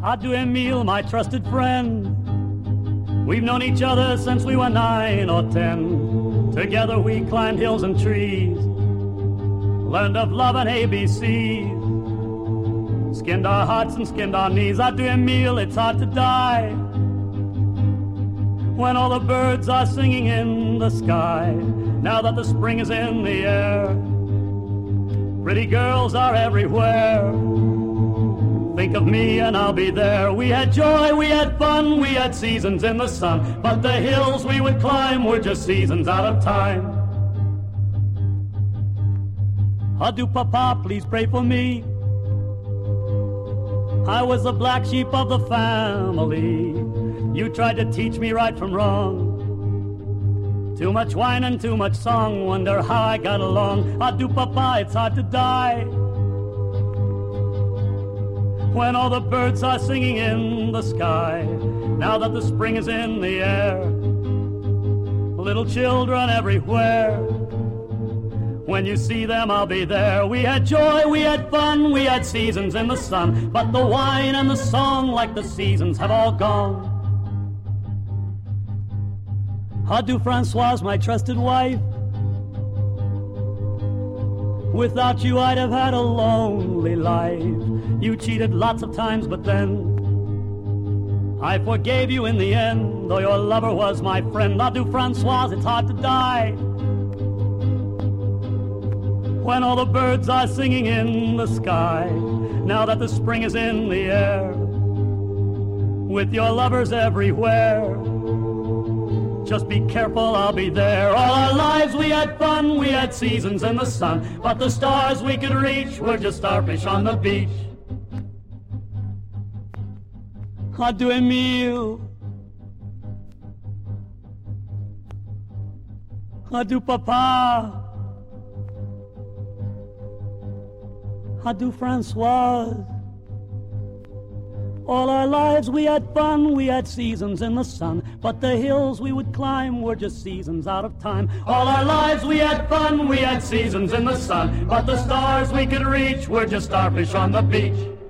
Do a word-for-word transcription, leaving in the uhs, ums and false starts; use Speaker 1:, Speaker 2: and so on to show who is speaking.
Speaker 1: Adieu, Emile, my trusted friend. We've known each other since we were nine or ten. Together we climbed hills and trees, learned of love and A B Cs, skinned our hearts and skinned our knees. Adieu, Emile, it's hard to die when all the birds are singing in the sky. Now that the spring is in the air, pretty girls are everywhere. Think of me and I'll be there. We had joy, we had fun, we had seasons in the sun, but the hills we would climb were just seasons out of time. Adieu, Papa, please pray for me. I was the black sheep of the family. You tried to teach me right from wrong. Too much wine and too much song, wonder how I got along. Adieu, Papa, it's hard to die when all the birds are singing in the sky. Now that the spring is in the air, little children everywhere. When you see them, I'll be there. We had joy, we had fun, we had seasons in the sun, but the wine and the song, like the seasons, have all gone. Adieu, Francoise, my trusted wife. Without you I'd have had a lonely life. You cheated lots of times, but then I forgave you in the end, though your lover was my friend. Adieu, Francoise, it's hard to die when all the birds are singing in the sky. Now that the spring is in the air, with your lovers everywhere. Just be careful, I'll be there. All our lives we had fun, we had seasons in the sun, but the stars we could reach were just starfish on the beach. Adieu, Emile. Adieu, Papa. Adieu, Francoise. All our lives we had fun, we had seasons in the sun, but the hills we would climb were just seasons out of time. All our lives we had fun, we had seasons in the sun, but the stars we could reach were just starfish on the beach.